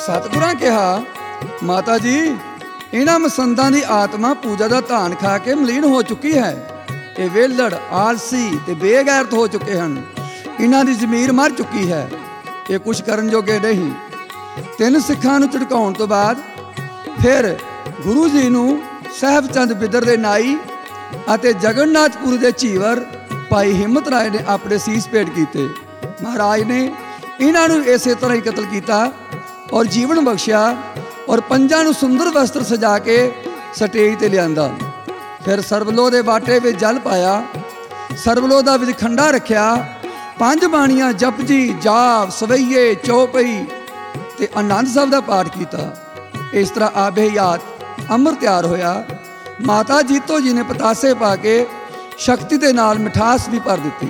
सतगुरां कहा, माता जी इन्हां मसंदां दी आत्मा पूजा दा धान खा के मलीन हो चुकी है। ये वेलड़ आलसी ते बेगैरत हो चुके हैं। इन्हां दी जमीर मर चुकी है। ये कुछ करन जोगे नहीं। 3 सिखां नूं झटकाउण तो बाद फिर गुरु जी नूं साहिब चंद बिदर दे नाई अते जगन्नाथपुरी दे झीवर भाई हिम्मत राय ने अपने सीस भेंट कीते। महाराज ने इन्हां नूं इसे तरह ही कतल किया और जीवन बख्शिया और 5 नूं सुंदर वस्त्र सजा के स्टेज ते लियांदा। फिर सरबलो दे बाटे विच जल पाया, सरबलो दा विचखंडा रखिया, 5 बाणियां जपजी जाप सवैये चौपई ते आनंद साहब दा पाठ किया। इस तरह आबे हयात अमृत तैयार होया। माता जीतो जी ने पतासे पा के शक्ति दे नाल मिठास भी भर दी।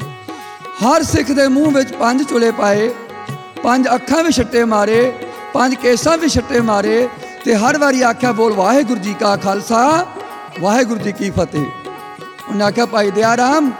हर सिख दे मूँह विच 5 चुले पाए, 5 अखां भी छट्टे मारे, 5 केसां भी छट्टे मारे ते हर वारी आख्या बोल वाहेगुरु जी का खालसा वाहेगुरु जी की फतेह। उन्हें आख्या भाई दया राम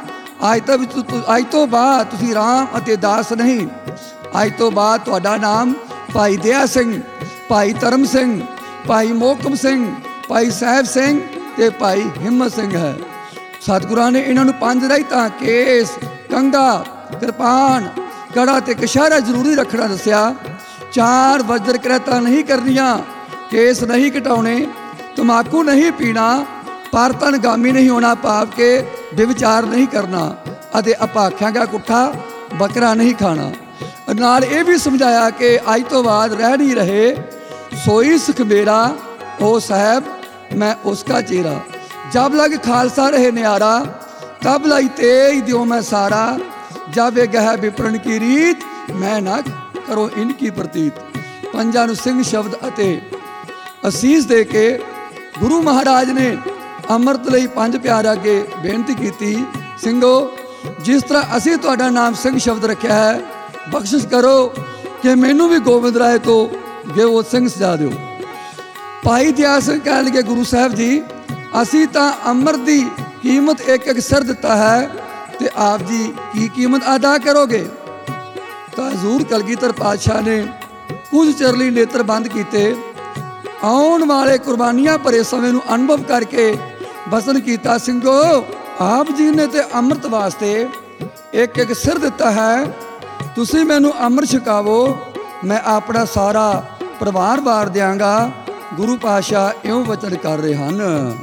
अज तो बाद तुसीं राम अते दास नहीं, अज तो बाद तुहाडा नाम भाई दया सिंह, भाई धर्म सिंह, भाई मोहकम सिंह, भाई साहिब सिंह ते भाई हिम्मत सिंह है। सतगुरां ने इन्हां नूं 5 रहितां केस कंघा कृपान कड़ा ते कछहरा जरूरी रखना दसिया। 4 वज्र करैता नहीं करनियां, केस नहीं कटाने, तंबाकू नहीं पीना, पारतनगामी नहीं होना, पाप के बेविचार नहीं करना अते अपाख्यां का कुट्ठा बकरा नहीं खाना। नाल ये भी समझाया कि अज तो बाद रह नहीं रहे सोई सुख मेरा ओ साहब मैं उसका चेहरा। जब लग खालसा रहे न्यारा तब लाई तेज दियो मैं सारा, जब ये गह विपरण की रीत मैं ना करो इनकी प्रतीत। 5 नूं सिंह शब्द अते असीस दे के गुरु महाराज ने अमृत लई 5 प्यारे अगे बेनती की, ਸਿੰਘੋ जिस तरह असी तुहाडा नाम सिंह शब्द रखा है, बख्शिश करो कि मैनू भी गोबिंद राय तो गेवो सिंह सजा दिओ। भाई दयाल सिंह कह लगे गुरु साहब जी असी तो अमृत की कीमत एक सिर दिता है तो आप जी की कीमत अदा करोगे। तो हजूर कलगीधर पातशाह ने कुछ चिर लई नेत्र बंद किए, आउण वाले कुर्बानियां भरे समय नूं अनुभव करके वचन किया, ਸਿੰਘੋ आप जी ने तो अमृत वास्ते एक सिर दिता है, तुसीं मैनूं अमृत छकावो, मैं अपना सारा परिवार वार देंगा। गुरु पातशाह इउं वचन कर रहे हैं।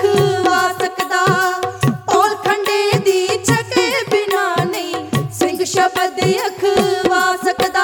ਅਖਵਾ ਸਕਦਾ। ਔਲ ਖੰਡੇ ਦੀ ਛਕੇ ਬਿਨਾ ਨਹੀਂ ਸਿੰਘ ਸ਼ਬਦ ਅਖਵਾ ਸਕਦਾ।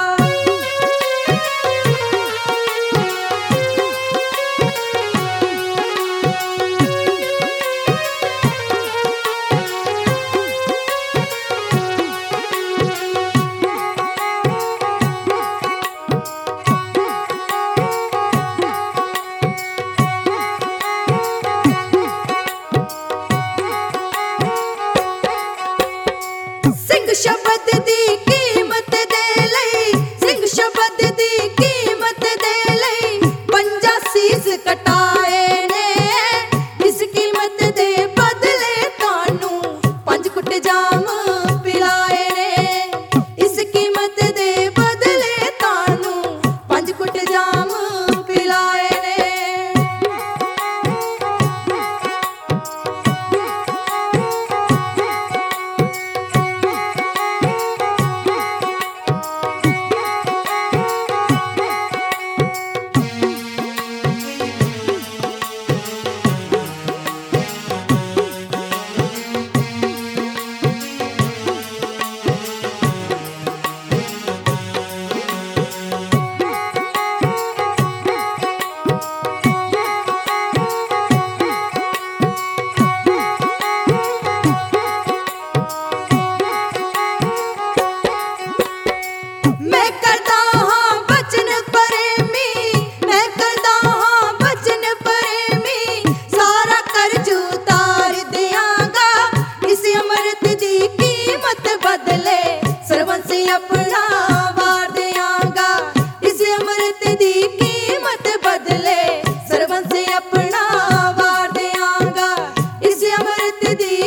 ਸਿੰਘ ਸ਼ਬਦ ਦੀ ਕੀਮਤ ਦੇ ਲਈ, ਸਿੰਘ ਸ਼ਬਦ ਦੀ ਕੀਮਤ ਦੇ ਲਈ 50 ਸੀਸ ਕਟਾਏ ਨੇ। ਇਸ ਕੀਮਤ ਦੇ ਬਦਲੇ ਤੁਹਾਨੂੰ 5 ਕੁੱਟ ਜਾਮ ਪਿਲਾਏ ਨੇ। ਇਸ ਕੀਮਤ ਦੇ ਬਦਲੇ ਤੁਹਾਨੂੰ 5 ਕੁੱਟ ਜਾਮ ਪਿਲਾਏ ਨੇ। ਮੈਂ ਕਰਦਾ ਹਾਂ ਬਚਨ ਪ੍ਰੇਮੀ, ਮੈਂ ਕਰਦਾ ਹਾਂ ਬਚਨ ਪ੍ਰੇਮੀ। ਸਾਰਾ ਕਰਜ਼ ਉਤਾਰ ਦਿਆਂਗਾ। ਇਸ ਅੰਮ੍ਰਿਤ ਦੀ ਕੀਮਤ ਬਦਲੇ ਸਰਬੰਸ ਆਪਣਾ ਵਾਰ ਦਿਆਂਗਾ। ਇਸ ਅੰਮ੍ਰਿਤ ਦੀ ਕੀਮਤ ਬਦਲੇ ਸਰਬੰਸ ਆਪਣਾ ਵਾਰ ਦਿਆਂਗਾ। ਇਸ ਅੰਮ੍ਰਿਤ ਦੀ